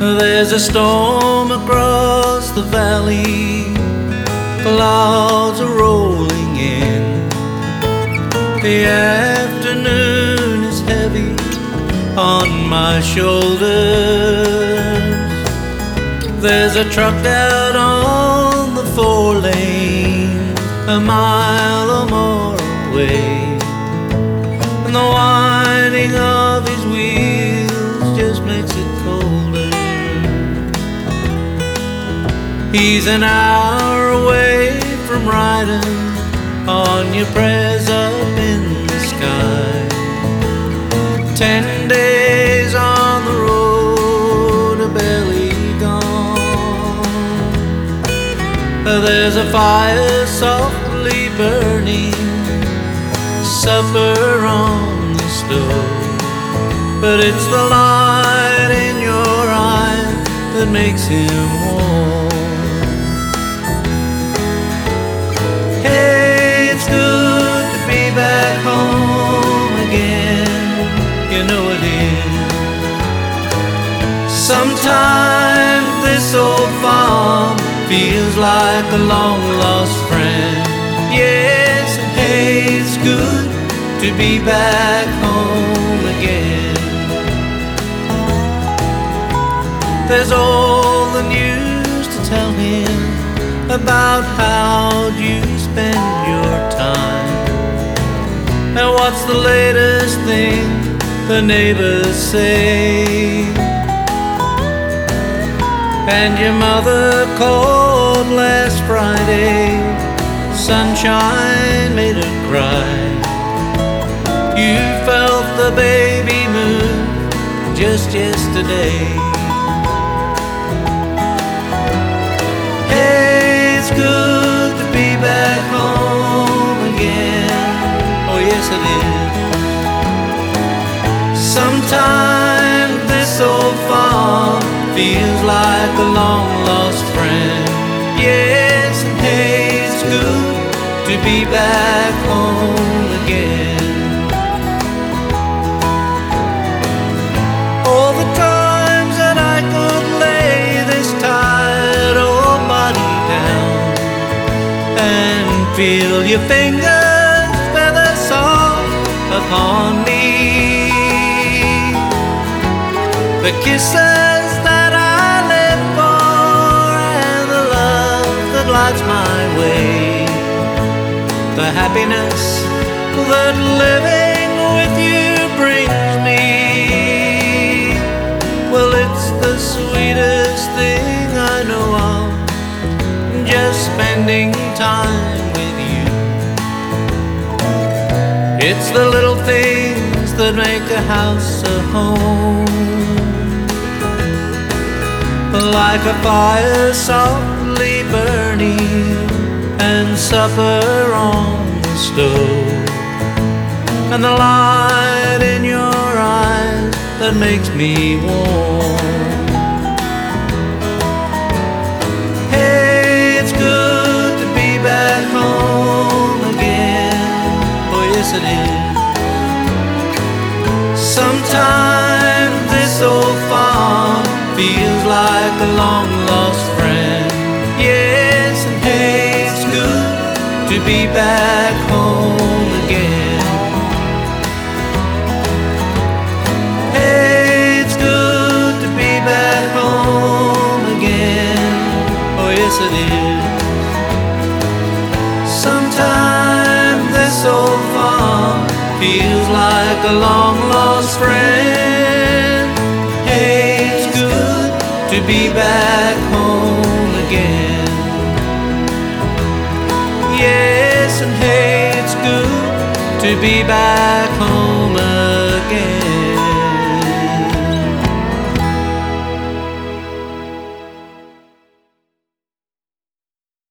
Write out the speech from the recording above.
There's a storm across the valley, clouds are rolling in. The afternoon is heavy on my shoulders. There's a truck out on the 4-lane, a mile or more away, and the whining of his wheels just makes it colder. He's an hour away from riding on your prayers up in the sky. 10 days on the road, a barely gone. There's a fire softly burning, supper on the stove, but it's the light in your eye that makes him warm. Hey, it's good to be back home again, you know it is. Sometimes this old farm feels like a long-lost friend. Yes, and hey, it's good to be back home again. There's all the news to tell him about how you spend your time, and what's the latest thing the neighbors say. And your mother called last Friday, sunshine made her cry. You felt the baby move just yesterday. Hey, it's good to be back home again. Oh yes it is. Sometimes this old farm feels like a long-lost friend. Yes, and hey, it's good to be back home again. All the times that I could lay this tired old body down and feel your fingers feather soft upon me, the kisses that I live for, and the love that lights my way, the happiness that living with you brings me. Well, it's the sweetest thing I know of, just spending time with you. It's the little things that make a house a home, like a fire softly burning and supper on the stove, and the light in your eyes that makes me warm. Hey, it's good to be back home again. Oh yes it is. Sometimes this old farm feels like a long-lost friend. Yes, and hey, it's good to be back home again. Hey, it's good to be back home again. Oh yes it is. Sometimes this old farm feels like a long-lost friend. Hey, it's good to be back home again. Yes, and hey, it's good to be back home again.